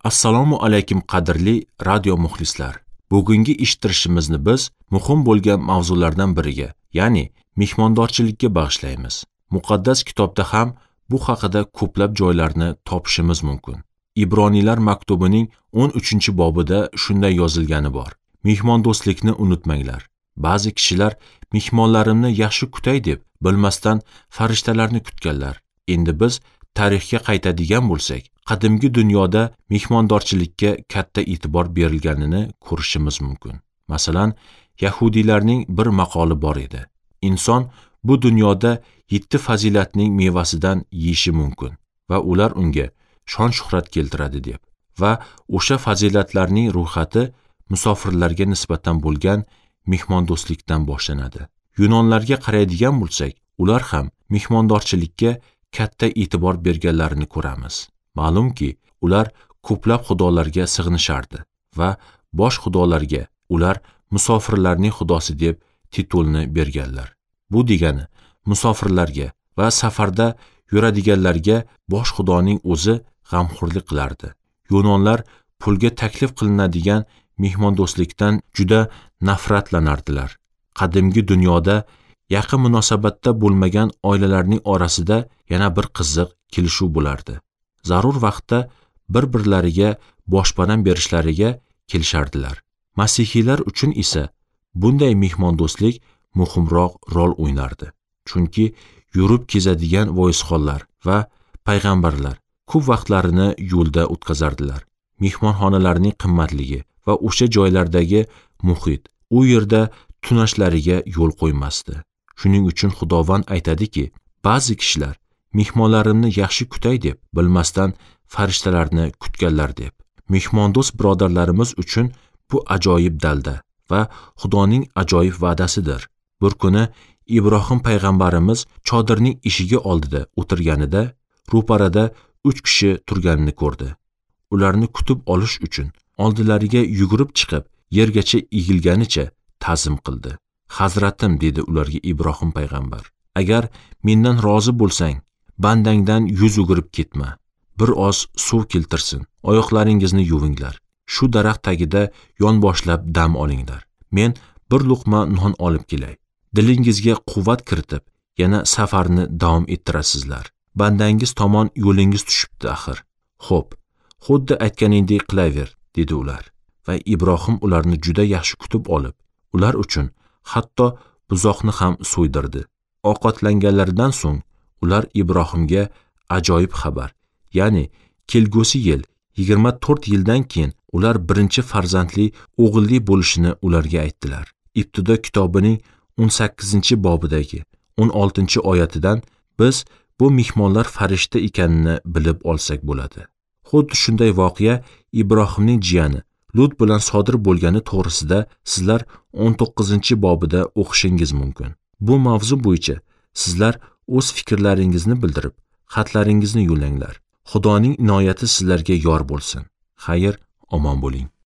Assalomu alaykum qadrli radio muxlislar. Bugungi eshittirishimizni biz muhim bo'lgan mavzulardan biriga, ya'ni mehmondorchilikka bag'ishlaymiz. Muqaddas kitobda ham bu haqida ko'plab joylarni topishimiz mumkin. Ibroniylar maktubining 13-bobida shunday yozilgani bor. Mehmondo'stlikni unutmanglar. Ba'zi kishilar mehmonlarimni yaxshi kutay deb bilmasdan farishtalarni kutganlar. Endi biz tarixga qaytadigan bo'lsak, qadimgi dunyoda mehmondorchilikka katta e'tibor berilganini ko'rishimiz mumkin. Masalan, yahudiylarning bir maqoli bor edi. Inson bu dunyoda 7 fazilatning mevasidan yeyishi mumkin va ular unga shon-shuhrat keltiradi deb. Va o'sha fazilatlarning ro'yxati musofirlarga nisbatan bo'lgan mehmondo'stlikdan boshlanadi. Yunonlarga qaraydigan bo'lsak, ular ham mehmondorchilikka katta e'tibor berganlarini ko'ramiz. Ma'lumki, ular ko'plab xudolarga sig'inishardi va bosh xudolarga ular musofirlarning xudosi deb titulni berganlar. Bu degani, musofirlarga va safarda yuradiganlarga bosh xudoning o'zi g'amxo'rlik qilardi. Yunonlar pulga taklif qilinadigan mehmondo'stlikdan juda nafratlanardilar. Qadimgi dunyoda yaqin munosabatda bo'lmagan oilalarning orasida yana bir qiziq kelishuv bo'lardi. Zarur vaqtda bir-birlariga boshpana berishlariga kelishardilar. Masihiylar uchun esa bunday mehmondo'stlik muhimroq rol o'ynardi. Chunki yurib kezadigan voizxonlar va payg'ambarlar ko'p vaqtlarini yo'lda o'tkazardilar. Mehmonxonalarning qimmatligi va o'sha joylardagi muhit u yerda tunashlariga yo'l qo'ymasdi. Shuning uchun Xudovand aytadiki, ba'zi kishilar mehmonlarimni yaxshi kutay deb bilmasdan farishtalarni kutganlar deb. Mehmondo'st birodarlarimiz uchun bu ajoyib dalda va Xudoning ajoyib va'dasidir. Bir kuni Ibrohim payg'ambarimiz chodirning eshigi oldida o'tirganida ro'parada 3 kishi turganini ko'rdi. Ularni kutib olish uchun oldilariga yugurib chiqib, yergacha egilganicha ta'zim qildi. Hazratim, dedi ularga Ibrohim payg'ambar, agar mendan rozi bo'lsang, bandangdan yuz o'girib ketma. Bir oz suv keltirsin, oyoqlaringizni yuvinglar. Shu daraxt tagida yonboshlab dam olinglar. Men bir luqma non olib kelay. Dilingizga quvvat kiritib, yana safarni davom ettirasizlar. Bandangiz tomon yo'lingiz tushibdi axir. Xo'p, xuddi aytganingdek qilaver, dedi ular. Va Ibrohim ularni juda yaxshi kutib olib, ular uchun hatto buzoqni ham so'ydirdi. Ovqatlanganlaridan so'ng ular Ibrohimga ajoyib xabar, ya'ni kelgusi yil 24 yildan keyin ular birinchi farzandli o'g'illi bo'lishini ularga aytdilar. Ibtido kitobining 18-bobidagi 16-oyatidan biz bu mehmonlar farishta ekanini bilib olsak bo'ladi. Xuddi shunday voqea Ibrohimning jiyani Lut bilan sodir bo'lgani to'g'risida sizlar 19-bobida o'qishingiz mumkin. Bu mavzu bo'yicha sizlar o'z fikrlaringizni bildirib, xatlaringizni yo'llanglar. Xudoning inoyati sizlarga yor bo'lsin. Xayr, omon bo'ling.